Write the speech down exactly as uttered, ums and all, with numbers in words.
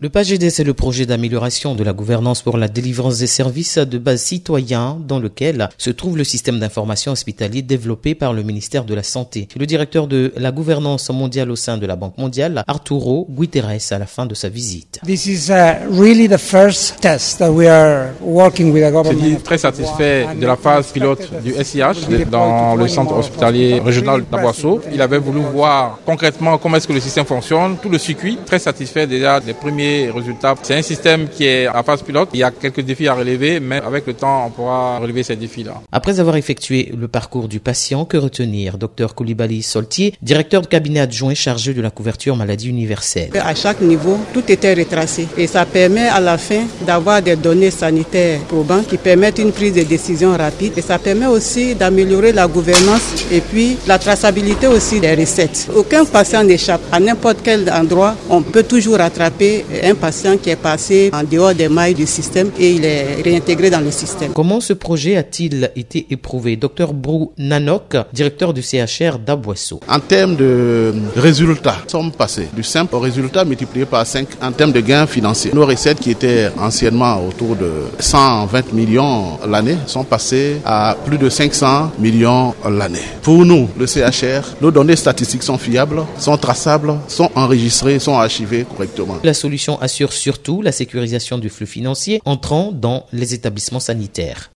Le P A G E D, c'est le projet d'amélioration de la gouvernance pour la délivrance des services de base citoyens dans lequel se trouve le système d'information hospitalier développé par le ministère de la Santé. Le directeur de la gouvernance mondiale au sein de la Banque mondiale, Arturo Guterres, à la fin de sa visite. This is uh, really the first test that we are working with the government. Je suis très satisfait de la phase pilote du S I H dans le centre hospitalier régional d'Aboisseau. Il avait voulu voir concrètement comment est-ce que le système fonctionne, tout le circuit. Très satisfait déjà des premiers résultats. C'est un système qui est à phase pilote. Il y a quelques défis à relever, mais avec le temps, on pourra relever ces défis-là. Après avoir effectué le parcours du patient, que retenir? Docteur Koulibaly Soltier, directeur de cabinet adjoint chargé de la couverture maladie universelle. À chaque niveau, tout était retracé et ça permet à la fin d'avoir des données sanitaires probantes qui permettent une prise de décision rapide et ça permet aussi d'améliorer la gouvernance et puis la traçabilité aussi des recettes. Aucun patient n'échappe. À n'importe quel endroit, on peut toujours rattraper un patient qui est passé en dehors des mailles du système et il est réintégré dans le système. Comment ce projet a-t-il été éprouvé? Docteur Brou Nanok, directeur du C H R d'Aboisseau. En termes de résultats, nous sommes passés du simple résultat multiplié par cinq en termes de gains financiers. Nos recettes qui étaient anciennement autour de cent vingt millions l'année sont passées à plus de cinq cents millions l'année. Pour nous, le C H R, nos données statistiques sont fiables, sont traçables, sont enregistrées, sont archivées correctement. La solution assure surtout la sécurisation du flux financier entrant dans les établissements sanitaires.